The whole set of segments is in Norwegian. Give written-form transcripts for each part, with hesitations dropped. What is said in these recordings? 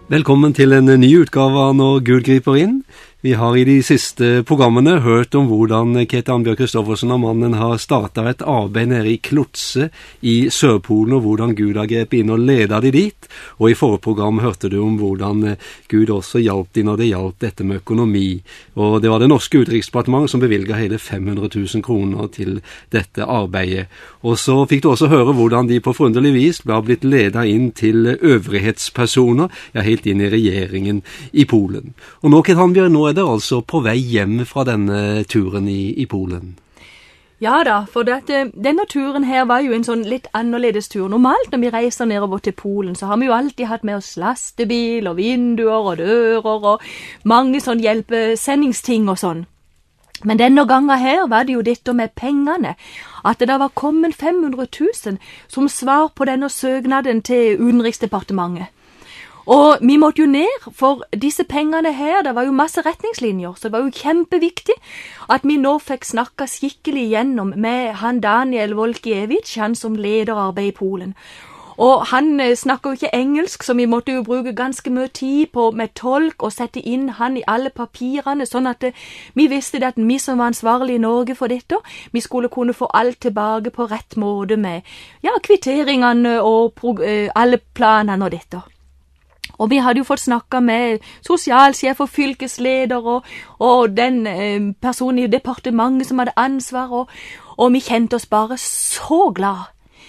Velkommen til en ny utgave av Når Gud griper inn. Vi har i de siste programmene hørt om hvordan Ketil Annbjørg Kristoffersen og mannen har startet et arbeid nede i Klotse i Sørpolen, og hvordan Gud har grepet inn og ledet de dit. Og i forrige program hørte du om hvordan Gud også hjalp de når det hjalp dette med økonomi. Og det var det norske utenriksdepartementet som bevilget hele 500 000 kroner til dette arbeidet. Og så fikk du også høre hvordan de på forunderlig vis ble blitt ledet inn til øvrighetspersoner, ja helt inn i regjeringen i Polen. Og nå, Ketil Annbjørg, nå er det altså på vei hjem fra denne turen i Polen. Ja da, for denne turen her var jo en sånn litt annerledes tur. Normalt når vi reiser nedover til Polen, så har vi jo alltid hatt med oss lastebil og vinduer og dører og mange sånn hjelpesendingsting og sånn. Men denne gangen her var det jo dette med pengene, at det da var kommet 500 000 som svar på denne søknaden til Utenriksdepartementet. Og vi måtte jo ned, for disse pengene her, det var jo masse retningslinjer, så det var jo kjempeviktig at vi nå fikk snakket skikkelig igjennom med han Daniel Wolkiewicz, han som leder arbeid i Polen. Og han snakker jo ikke engelsk, så vi måtte jo bruke ganske mye tid på med tolk og sette inn han i alle papirene, sånn at vi visste at vi som var ansvarlige i Norge for dette, vi skulle kunne få alt tilbake på rett måte med kvitteringene og alle planene og dette. Og vi hadde jo fått snakket med sosialsjef og fylkesleder og den personen i departementet som hadde ansvar, og vi kjente oss bare så glad.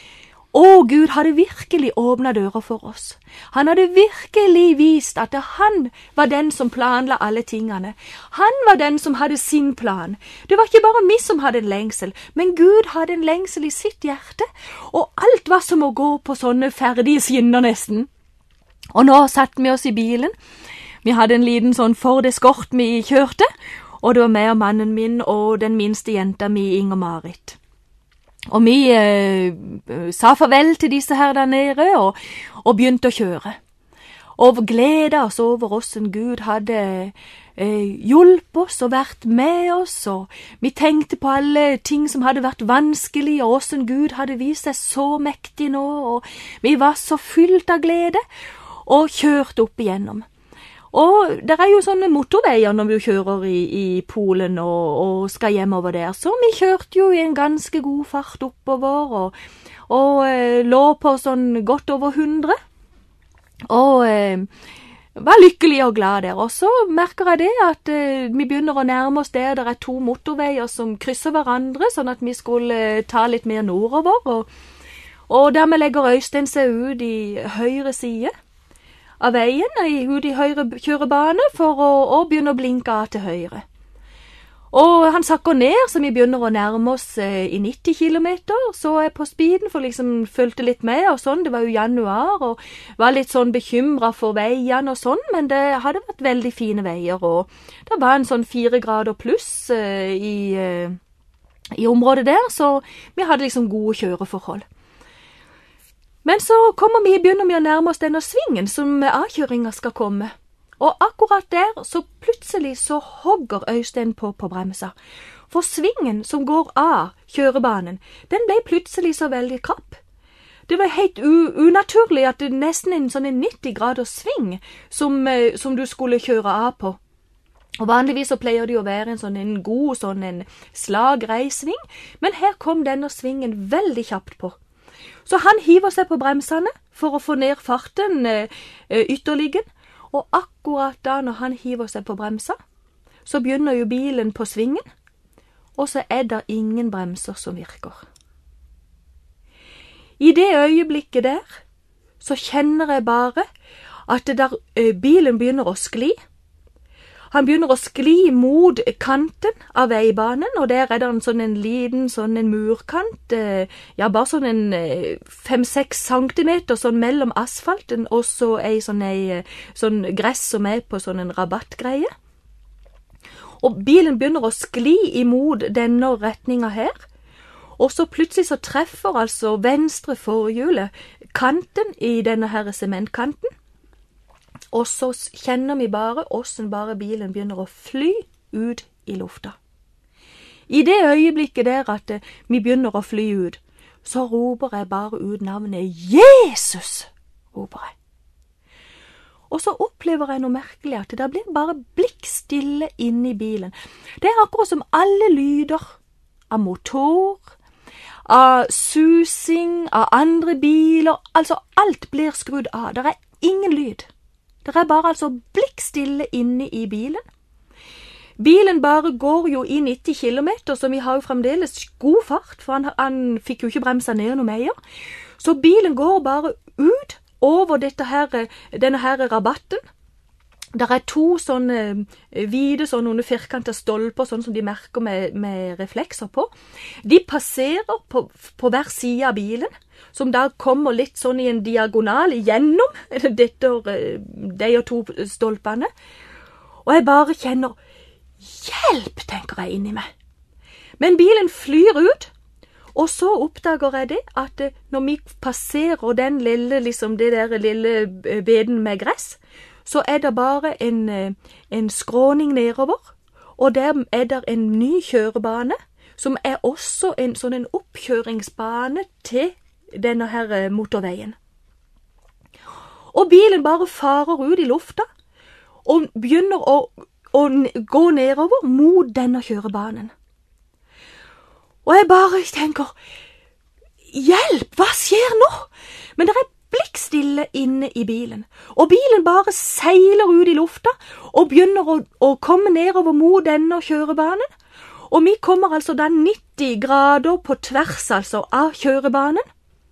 Og Gud hadde virkelig åpnet dører for oss. Han hadde virkelig vist at han var den som planla alle tingene. Han var den som hadde sin plan. Det var ikke bare vi som hadde en lengsel, men Gud hadde en lengsel i sitt hjerte, og alt var som å gå på sånne ferdige skinner nesten. Og nå satte vi oss i bilen. Vi hadde en liten sånn Ford Escort vi kjørte, og det var meg og mannen min og den minste jenta mi, Inger-Marit. Og vi sa farvel til disse her der nede og begynte å kjøre. Og gleda oss over oss en Gud hadde hjulpet oss og vært med oss, og vi tenkte på alle ting som hadde vært vanskelig, og oss en Gud hadde vist seg så mektig nå, og vi var så fylt av glede, og kjørt opp igjennom. Og det er jo sånne motorveier når vi kjører i Polen og skal hjemover der, så vi kjørte jo i en ganske god fart oppover, og lå på sånn godt over 100, og var lykkelig og glad der. Og så merker jeg det at vi begynner å nærme oss der er 2 motorveier som krysser hverandre, sånn at vi skulle ta litt mer nordover, og dermed legger Øystein seg ut i høyre side av veien, ut i høyre kjørebane, for å begynne å blinke av til høyre. Og han sakker ned, så vi begynner å nærme oss i 90 kilometer, så jeg på speeden, for liksom følte litt med, og sånn, det var jo januar, og var litt sånn bekymret for veiene og sånn, men det hadde vært veldig fine veier, og det var en sånn 4 grader pluss i området der, så vi hadde liksom gode kjøreforhold. Men så begynner vi å nærme oss denne svingen som avkjøringen skal komme. Og akkurat der, så plutselig så hogger Øystein på bremsa. For svingen som går av kjørebanen, den ble plutselig så veldig krapp. Det var helt unaturlig at det nesten en sånn 90 graders sving som du skulle kjøre av på. Og vanligvis så pleier det jo å være en god slagreisving, men her kom denne svingen veldig kjapt på. Så han hiver seg på bremsene for å få ned farten ytterligere, og akkurat da når han hiver seg på bremsa, så begynner jo bilen på svingen, og så er det ingen bremser som virker. I det øyeblikket der, så kjenner jeg bare at bilen begynner å skli. Han begynner å skli mot kanten av veibanen, og der er det en liten murkant, bare sånn 5-6 centimeter sånn mellom asfalten, og så sånn gress som er på sånn en rabattgreie. Og bilen begynner å skli imot denne retningen her, og så plutselig så treffer altså venstre forhjulet kanten i denne her sementkanten, og så kjenner vi bare hvordan bilen begynner å fly ut i lufta. I det øyeblikket der at vi begynner å fly ut, så roper jeg bare ut navnet Jesus, roper jeg. Og så opplever jeg noe merkelig, at det blir bare blikkstille inne i bilen. Det akkurat som alle lyder av motor, av susing, av andre biler, altså alt blir skrudd av. Det ingen lyd. Det bare altså blikkstille inne i bilen. Bilen bare går jo i 90 kilometer, så vi har jo fremdeles god fart, for han fikk jo ikke bremsa ned noe mer. Så bilen går bare ut over denne her rabatten. Der 2 sånne hvite, sånne firkantede stolper, sånn som de merker med reflekser på. De passerer på hver side av bilen, som da kommer litt sånn i en diagonal gjennom de 2 stolpene. Og jeg bare kjenner, hjelp, tenker jeg inni meg. Men bilen flyr ut, og så oppdager jeg det, at når vi passerer den lille, det der lille beden med gress, så det bare en skråning nedover, og der det en ny kjørebane, som også en oppkjøringsbane til denne her motorveien. Og bilen bare farer ut i lufta, og begynner å gå nedover mot denne kjørebanen. Og jeg bare tenker, hjelp, hva skjer nå? Men det blikkstille inne i bilen, og bilen bare seiler ut i lufta, og begynner å komme nedover mot denne kjørebanen, og vi kommer altså da 90 grader på tvers altså av kjørebanen,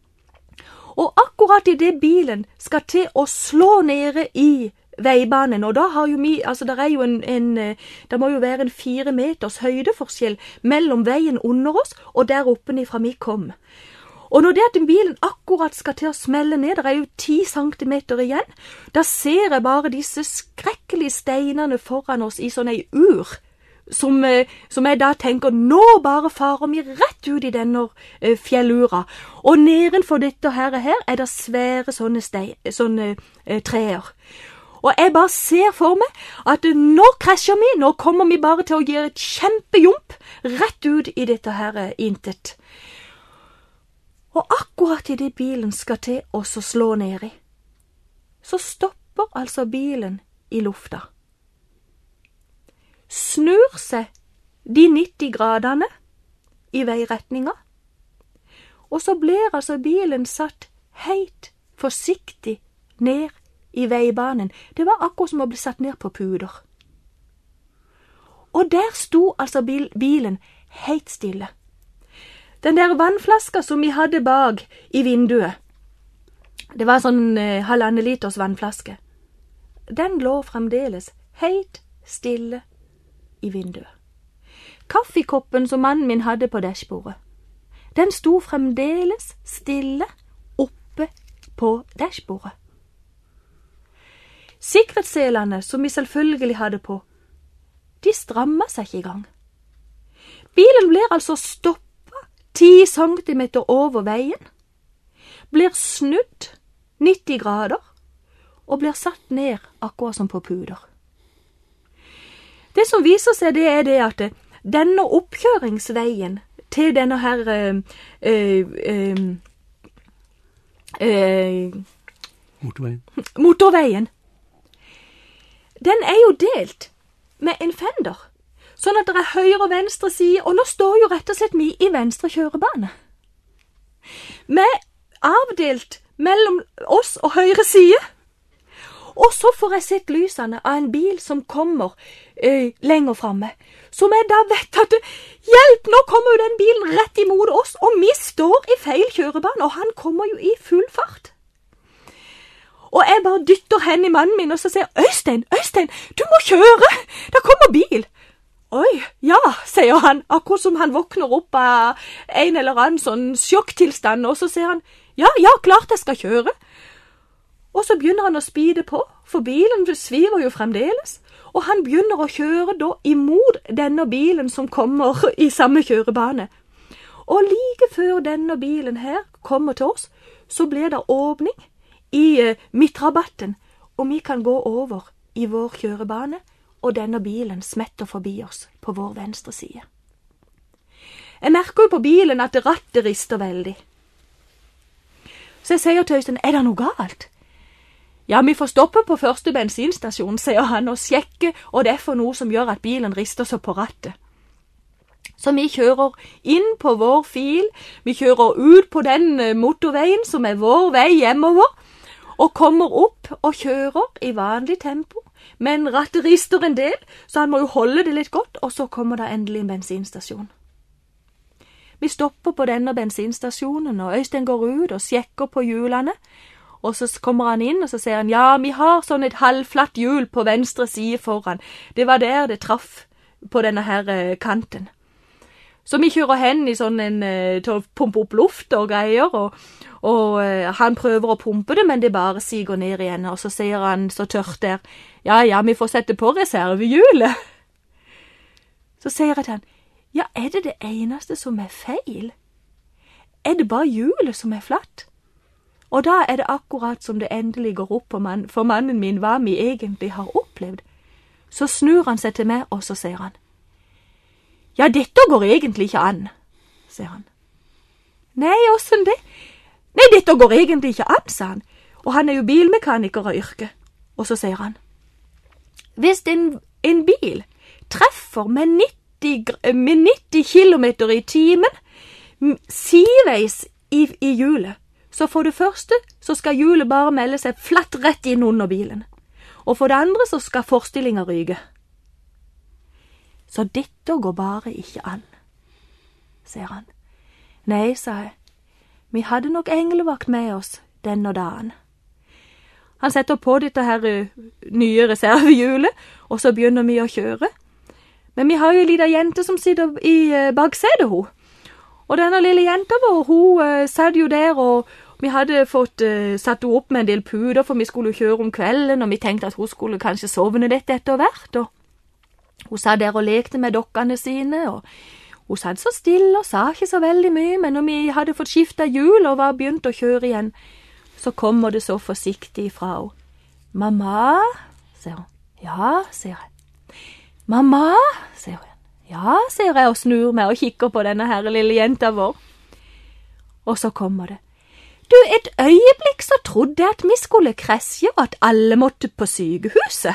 og akkurat i det bilen skal til å slå nede i veibanen, og da har jo vi, altså det må jo være en 4 meters høydeforskjell mellom veien under oss, og der oppe fra vi kom. Og når det at bilen akkurat skal til å smelle ned, det jo 10 centimeter igjen, da ser jeg bare disse skrekkelige steinene foran oss i sånn ei ur, som jeg da tenker, nå bare farer vi rett ut i denne fjellura, og nedenfor dette her det svære sånne treer. Og jeg bare ser for meg at nå krasjer vi, nå kommer vi bare til å gjøre et kjempejump rett ut i dette her intet. Og akkurat i det bilen skal til å slå ned i, så stopper altså bilen i lufta. Snur seg de 90 gradene i veiretninga, og så blir altså bilen satt helt forsiktig ned i veibanen. Det var akkurat som å bli satt ned på puder. Og der sto altså bilen helt stille. Den der vannflaska som vi hadde bak i vinduet, det var sånn 1,5 liters vannflaske, den lå fremdeles helt stille i vinduet. Kaffekoppen som mannen min hadde på dashbordet, den sto fremdeles stille oppe på dashbordet. Sikkerhetsselene som vi selvfølgelig hadde på, de strammet seg ikke i gang. Bilen blir altså stoppet 10 centimeter over veien, blir snudd 90 grader og blir satt ned akkurat som på puder. Det som viser seg det det at denne oppkjøringsveien til denne her motorveien, den jo delt med en fender. Sånn at det høyre og venstre side, og nå står jo rett og slett vi i venstre kjørebane. Vi avdelt mellom oss og høyre side, og så får jeg sett lysene av en bil som kommer lenger fremme, som jeg da vet at, hjelp, nå kommer jo den bilen rett imot oss, og vi står i feil kjørebane, og han kommer jo i full fart. Og jeg bare dytter hen i mannen min, og så sier, Øystein, du må kjøre, da kommer bil. Oi, ja, sier han, akkurat som han våkner opp av en eller annen sånn sjokktilstand, og så sier han, ja, klart jeg skal kjøre. Og så begynner han å speede på, for bilen sviver jo fremdeles, og han begynner å kjøre da imot denne bilen som kommer i samme kjørebane. Og like før denne bilen her kommer til oss, så blir det åpning i midtrabatten, og vi kan gå over i vår kjørebane, og denne bilen smetter forbi oss på vår venstre side. Jeg merker jo på bilen at rattet rister veldig. Så jeg sier til Øystein, det noe galt? Ja, vi får stoppe på første bensinstasjon, sier han, og sjekke, og det er for noe som gjør at bilen rister så på rattet. Så vi kjører inn på vår fil, vi kjører ut på den motorveien som er vår vei hjemover, og kommer opp og kjører i vanlig tempo, men rattet rister en del, så han må jo holde det litt godt, og så kommer det endelig en bensinstasjon. Vi stopper på denne bensinstasjonen, og Øystein går ut og sjekker på hjulene, og så kommer han inn, og så sier han, ja, vi har sånn et halvflatt hjul på venstre side foran. Det var der det traff på denne her kanten. Så vi kjører hen i sånn til å pumpe opp luft og greier, og han prøver å pumpe det, men det bare siger ned igjen, og så sier han så tørt der, ja, vi får sette på reservehjulet. Så sier jeg til han, ja, er det det eneste som er feil? Er det bare hjulet som er flatt? Og da er det akkurat som det endelig går opp for mannen min hva vi egentlig har opplevd. Så snur han seg til meg, og så sier han, ja, dette går egentlig ikke an, sier han. Nei, åssen det? Nei, dette går egentlig ikke an, sa han. Og han er jo bilmekaniker av yrke. Og så sier han, hvis en bil treffer med 90 kilometer i timen sideveis i hjulet, så for det første så skal hjulet bare melde seg flatt rett inn under bilen. Og for det andre så skal forstillingen ryke. Så dette går bare ikke an, sier han. Nei, sa jeg, vi hadde nok englevakt med oss denne dagen. Han setter på dette her nye reservehjulet, og så begynner vi å kjøre. Men vi har jo en liten jente som sitter i baksetet, hun. Og denne lille jenta vår, hun satt jo der, og vi hadde fått satt henne opp med en del puder, for vi skulle kjøre om kvelden, og vi tenkte at hun skulle kanskje sovne dette etter hvert, og hun satt der og lekte med dokkene sine, og hun satt så stille og sa ikke så veldig mye, men når vi hadde fått skiftet hjul og var begynt å kjøre igjen, så kommer det så forsiktig fra henne. Mamma, sier hun. Ja, sier jeg. Mamma, sier hun. Ja, sier jeg og snur meg og kikker på denne her lille jenta vår. Og så kommer det. Du, et øyeblikk så trodde jeg at vi skulle krasje og at alle måtte på sykehuset.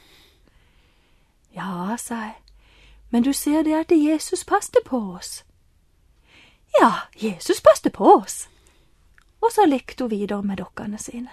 Ja, sa jeg, men du ser det at Jesus passte på oss. Ja, Jesus passte på oss. Og så lekte hun videre med dokkene sine.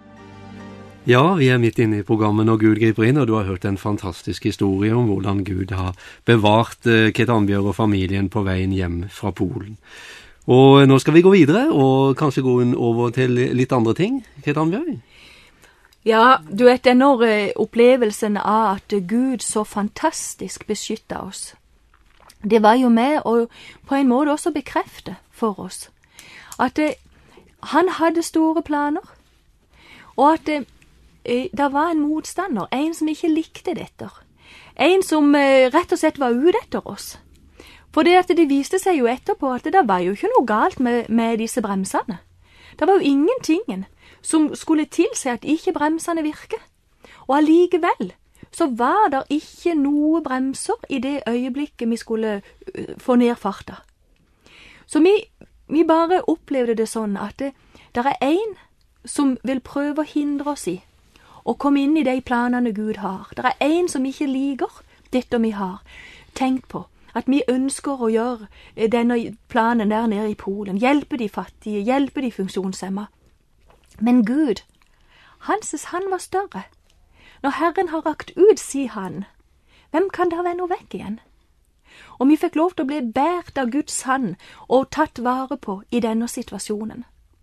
Ja, vi er midt inne i programmet Når Gud griper inn, og du har hørt en fantastisk historie om hvordan Gud har bevart Ket Annbjørg og familien på veien hjem fra Polen. Og nå skal vi gå videre, og kanskje gå over til litt andre ting, Ket Annbjørg? Ja, du vet, denne opplevelsen av at Gud så fantastisk beskyttet oss. Det var jo med å på en måte også bekrefte for oss at han hadde store planer, og at det var en motstander, en som ikke likte dette. En som rett og slett var ute etter oss. For det viste seg jo etterpå at det var jo ikke noe galt med disse bremsene. Det var jo ingentingen som skulle tilse at ikke bremsene virker. Og allikevel så var det ikke noe bremser i det øyeblikket vi skulle få ned farta. Så vi bare opplevde det sånn at det er en som vil prøve å hindre oss i å komme inn i de planene Gud har. Det er en som ikke liker dette vi har tenkt på. At vi ønsker å gjøre denne planen der nede i Polen. Hjelpe de fattige, hjelpe de funksjonshemmede. Men Gud, han var større. Når Herren har rakt ut, sier han, hvem kan da vende vekk igjen? Og vi fikk lov til å bli båret av Guds hand og tatt vare på i denne situasjonen.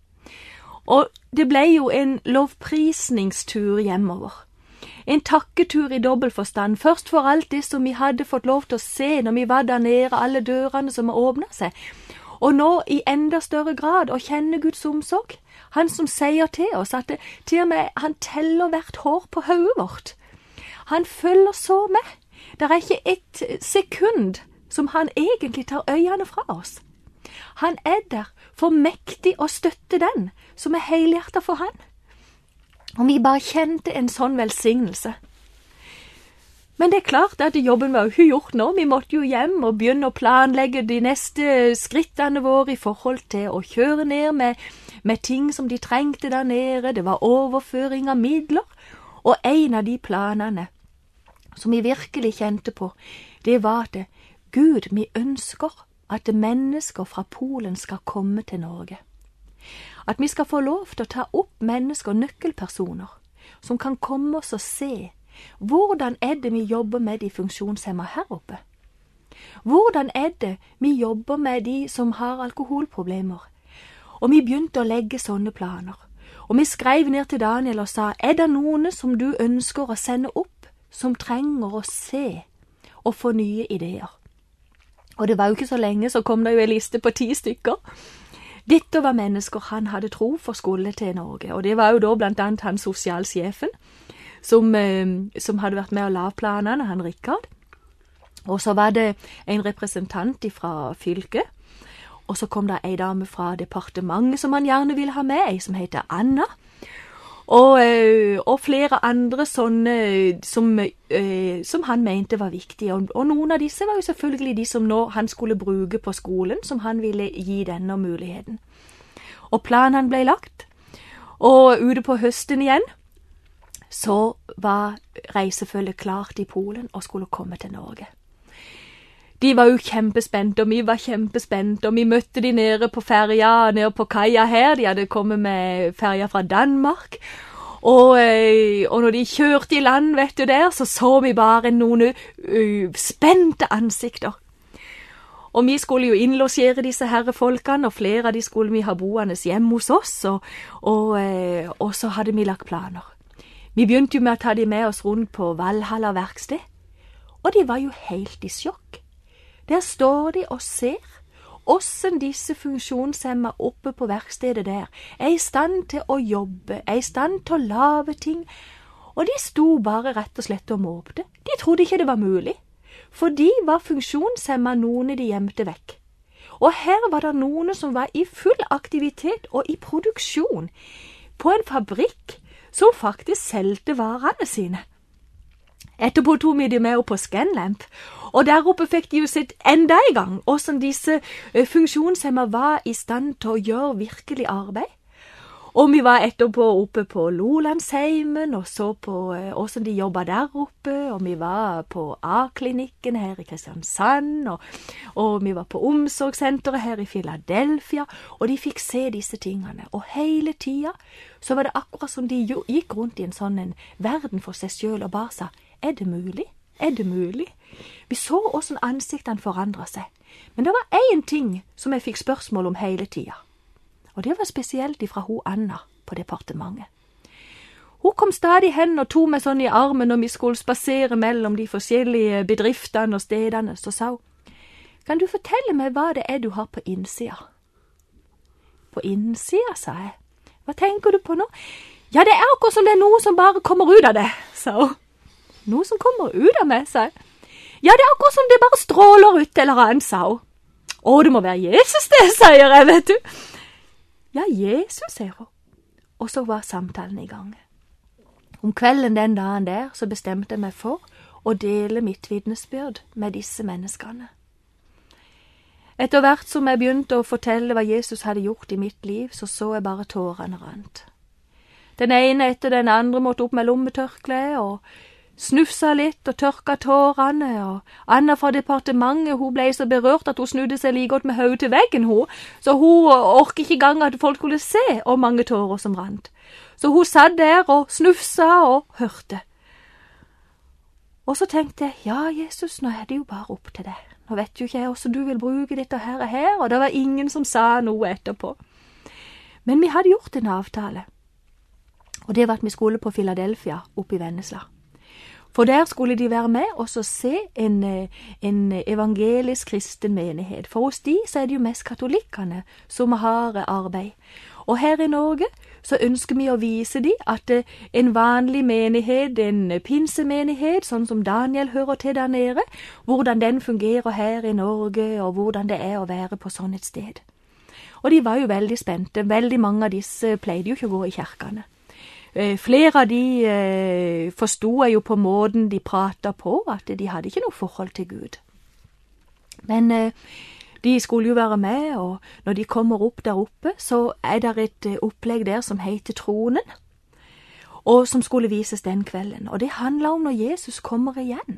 Og det ble jo en lovprisningstur hjemover. En takketur i dobbeltforstand, først for alt det som vi hadde fått lov til å se når vi var der nede, alle dørene som åpnet seg, og nå i enda større grad å kjenne Guds omsorg. Han som sier til oss at til og med han teller hvert hår på hodet vårt. Han følger så med. Det er ikke et sekund som han egentlig tar øynene fra oss. Han er der for mektig å støtte den som er helhjertet for han. Og vi bare kjente en sånn velsignelse. Men det er klart at jobben var jo ikke gjort nå. Vi måtte jo hjem og begynne å planlegge de neste skrittene våre i forhold til å kjøre ned med ting som de trengte der nede, det var overføring av midler, og en av de planene som vi virkelig kjente på, det var at Gud, vi ønsker at mennesker fra Polen skal komme til Norge. At vi skal få lov til å ta opp mennesker, nøkkelpersoner, som kan komme oss og se hvordan er det vi jobber med de funksjonshemmede her oppe. Hvordan er det vi jobber med de som har alkoholproblemer? Og vi begynte å legge sånne planer. Og vi skrev ned til Daniel og sa, er det noen som du ønsker å sende opp, som trenger å se og få nye ideer? Og det var jo ikke så lenge, så kom det jo en liste på 10 stykker. Dette var mennesker han hadde tro for skulle til Norge, og det var jo da blant annet han sosialsjefen, som hadde vært med å lave planene, han Rikard. Og så var det en representant fra fylket, og så kom det en dame fra departementet som han gjerne ville ha med, en som heter Anna, og flere andre sånne som han mente var viktige. Og noen av disse var jo selvfølgelig de som nå han skulle bruke på skolen, som han ville gi denne muligheten. Og planen ble lagt, og ute på høsten igjen, så var reisefølget klart i Polen og skulle komme til Norge. De var jo kjempespente, og vi var kjempespente, og vi møtte de nede på ferja, nede på kaia her. De hadde kommet med ferja fra Danmark, og når de kjørte i land, vet du der, så vi bare noen spente ansikter. Og vi skulle jo innlosjere disse herrefolkene, og flere av de skulle vi ha boende hjemme hos oss, og så hadde vi lagt planer. Vi begynte jo med å ta de med oss rundt på Valhalla verksted, og de var jo helt i sjokk. Der står de og ser hvordan disse funksjonshemmede oppe på verkstedet der er i stand til å jobbe, er i stand til å lave ting, og de sto bare rett og slett og måpte. De trodde ikke det var mulig, for de var funksjonshemmede noen de gjemte vekk. Og her var det noen som var i full aktivitet og i produksjon på en fabrikk som faktisk solgte varene sine. Etterpå tog vi de med opp på Scanlamp, og der oppe fikk de jo sett enda en gang hvordan disse funksjonshemmede var i stand til å gjøre virkelig arbeid. Og vi var etterpå oppe på Lolandsheimen og så på hvordan de jobbet der oppe, og vi var på A-klinikken her i Kristiansand, og vi var på omsorgssenteret her i Philadelphia, og de fikk se disse tingene. Og hele tiden så var det akkurat som de gikk rundt i en sånn verden for seg selv og bare sa, er det mulig? Er det mulig? Vi så hvordan ansiktene forandret seg. Men det var en ting som jeg fikk spørsmål om hele tiden. Og det var spesielt ifra hun Anna på departementet. Hun kom stadig hen og tog meg sånn i armen når vi skulle spasere mellom de forskjellige bedriftene og stedene. Så sa hun, kan du fortelle meg hva det er du har på innsida? På innsida, sa jeg. Hva tenker du på nå? Ja, det er akkurat som det er noe som bare kommer ut av det, sa hun. Noe som kommer ut av meg, sa jeg. Ja, det er akkurat som det bare stråler ut eller annet, sa hun. Å, det må være Jesus det, sier jeg, vet du. Ja, Jesus, sier hun. Og så var samtalen i gang. Om kvelden den dagen der, så bestemte jeg meg for å dele mitt vitnesbyrd med disse menneskene. Etter hvert som jeg begynte å fortelle hva Jesus hadde gjort i mitt liv, så jeg bare tårene rant. Den ene etter den andre måtte opp med lommetørkle og snufsa litt og tørka tårene, og Anna fra departementet, hun ble så berørt at hun snudde seg like godt med hodet til veggen, så hun orket ikke engang at folk skulle se hvor mange tårer som rant. Så hun satt der og snufsa og hørte. Og så tenkte jeg, ja Jesus, nå er det jo bare opp til deg. Nå vet jo ikke jeg hvordan du vil bruke dette her, og det var ingen som sa noe etterpå. Men vi hadde gjort en avtale, og det var at vi skulle på Philadelphia oppe i Vennesla. For der skulle de være med og så se en evangelisk kristen menighet. For hos de så er det jo mest katolikkene som har arbeid. Og her i Norge så ønsker vi å vise de at en vanlig menighet, en pinsemenighet, sånn som Daniel hører til der nede, hvordan den fungerer her i Norge, og hvordan det er å være på sånn et sted. Og de var jo veldig spente. Veldig mange av disse pleide jo ikke å gå i kirkene. Flere av de forstod jeg jo på måten de pratet på, at de hadde ikke noe forhold til Gud. Men de skulle jo være med, og når de kommer opp der oppe, så det et opplegg der som heter Tronen, og som skulle vises den kvelden. Og det handler om når Jesus kommer igjen.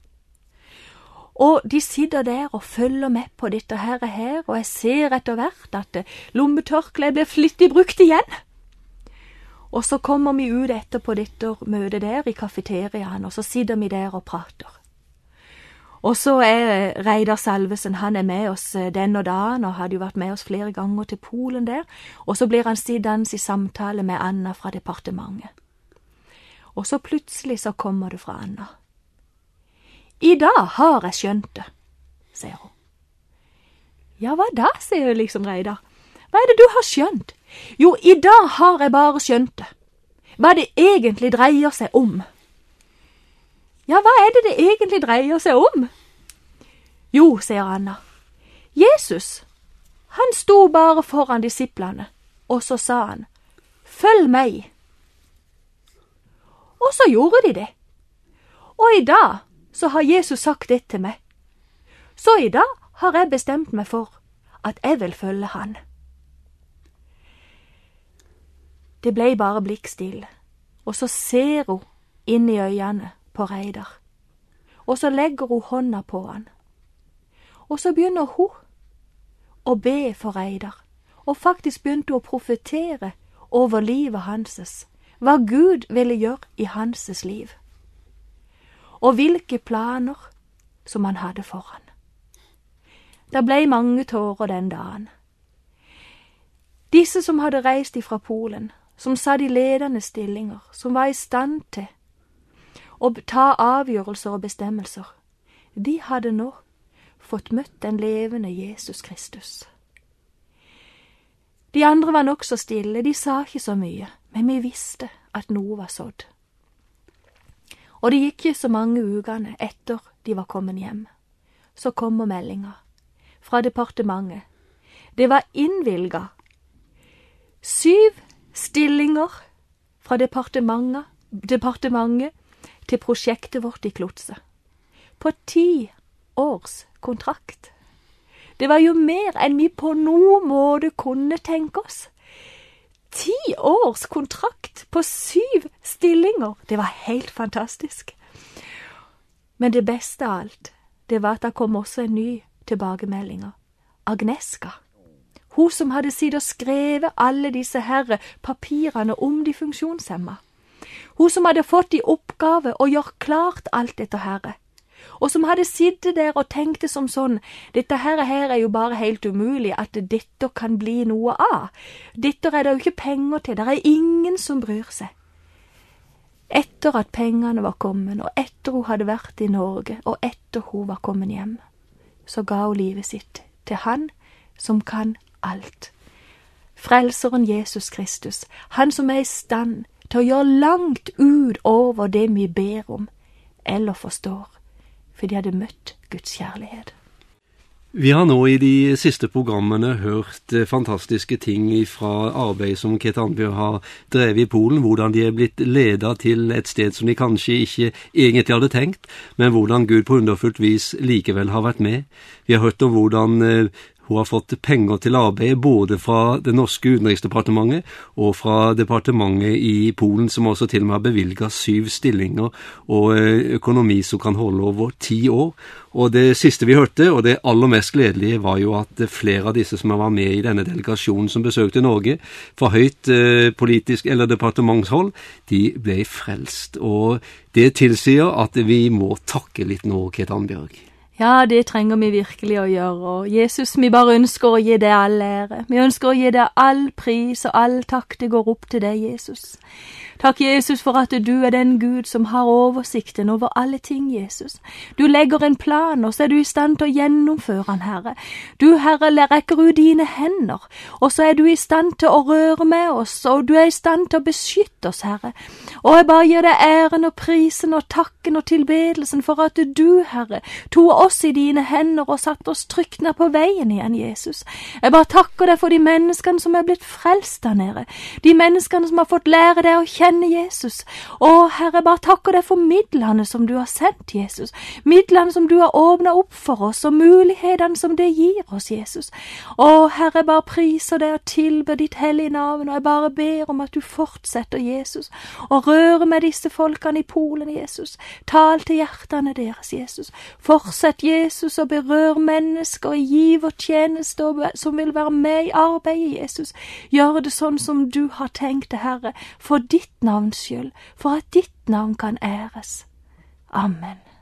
Og de sitter der og følger med på dette her, og jeg ser etter hvert at lommetørkleet blir flittig brukt igjen. Og så kommer vi ut etterpå dette møtet der i kafeteriaen, og så sitter vi der og prater. Og så Reidar Salvesen, han med oss den og dagen, og hadde jo vært med oss flere ganger til Polen der, og så blir han sittende i samtale med Anna fra departementet. Og så plutselig så kommer det fra Anna. I dag har jeg skjønt det, sier hun. Ja, hva da, sier liksom Reidar. Hva det du har skjønt? Jo, i dag har jeg bare skjønt det. Hva det egentlig dreier seg om. Ja, hva det egentlig dreier seg om? Jo, sier Anna. Jesus, han sto bare foran disiplene, og så sa han, følg meg. Og så gjorde de det. Og i dag så har Jesus sagt det til meg. Så i dag har jeg bestemt meg for at jeg vil følge han. Det ble bare blikkstille, og så ser hun inn i øynene på Reidar. Og så legger hun hånda på han. Og så begynner hun å be for Reidar, og faktisk begynte hun å profetere over livet hanses, hva Gud ville gjøre i hanses liv, og hvilke planer som han hadde for han. Det ble mange tårer den dagen. Disse som hadde reist ifra Polen, som satt i ledende stillinger, som var i stand til å ta avgjørelser og bestemmelser, de hadde nå fått møtt den levende Jesus Kristus. De andre var nok så stille, de sa ikke så mye, men vi visste at noe var sådd. Og det gikk ikke så mange ukene etter de var kommet hjem. Så kommer meldinga fra departementet. Det var innvilget 7 stillinger fra departementet til prosjektet vårt i Klotse. På 10 års kontrakt. Det var jo mer enn vi på noen måte kunne tenke oss. 10 års kontrakt på 7 stillinger. Det var helt fantastisk. Men det beste av alt, det var at det kom også en ny tilbakemelding. Agneska. Hun som hadde sittet og skrevet alle disse her papirene om de funksjonshemma. Hun som hadde fått i oppgave å gjøre klart alt dette her. Og som hadde sittet der og tenkte som sånn, dette her jo bare helt umulig at dette kan bli noe av. Dette det jo ikke penger til, det ingen som bryr seg. Etter at pengene var kommet, og etter hun hadde vært i Norge, og etter hun var kommet hjem, så ga hun livet sitt til han som kan alt. Frelseren Jesus Kristus, han som i stand til å gjøre langt ut over det vi ber om, eller forstår, for de hadde møtt Guds kjærlighet. Vi har nå i de siste programmene hørt fantastiske ting fra arbeid som Ket Annbjørg har drevet i Polen, hvordan de blitt ledet til et sted som de kanskje ikke egentlig hadde tenkt, men hvordan Gud på underfullt vis likevel har vært med. Vi har hørt om hvordan hun har fått penger til arbeid både fra det norske utenriksdepartementet og fra departementet i Polen, som også til og med har bevilget 7 stillinger og økonomi som kan holde over 10 år. Og det siste vi hørte, og det aller mest gledelige, var jo at flere av disse som var med i denne delegasjonen som besøkte Norge, fra høyt politisk eller departementshold, de ble frelst. Og det tilsier at vi må takke litt nå, Ket Annbjørg. Ja, det trenger vi virkelig å gjøre, og Jesus, vi bare ønsker å gi deg all ære. Vi ønsker å gi deg all pris og all takk, det går opp til deg, Jesus. Takk, Jesus, for at du den Gud som har oversikten over alle ting, Jesus. Du legger en plan, og så du i stand til å gjennomføre den, Herre. Du, Herre, rekker ut dine hender, og så du i stand til å røre med oss, og du i stand til å beskytte oss, Herre. Og jeg bare gir deg æren og prisen og takken og tilbedelsen for at du, Herre, tog oss i dine hender og satt oss trygt ned på veien igjen, Jesus. Jeg bare takker deg for de menneskene som blitt frelst der nede, de menneskene som har fått lære deg å kjenne kjenne Jesus. Å, Herre, jeg bare takker deg for midlene som du har sendt, Jesus. Midlene som du har åpnet opp for oss, og mulighetene som det gir oss, Jesus. Å, Herre, jeg bare priser deg og tilber ditt hellige navn, og jeg bare ber om at du fortsetter, Jesus, og rører med disse folkene i Polen, Jesus. Tal til hjertene deres, Jesus. Fortsett, Jesus, og berør mennesker og gi vår tjeneste som vil være med i arbeidet, Jesus. Gjør det sånn som du har tenkt det, Herre, for ditt navns skyld, for at ditt navn kan æres. Amen.